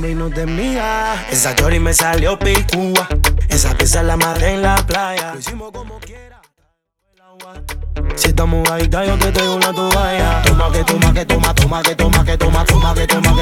nombre y no te mía. Esa chori me salió picúa. Esa pieza la madre en la playa. Lo hicimos como quiera. Si estamos ahí, yo te traigo una toalla. Toma que toma, que toma, toma, que toma, que toma, toma, que toma,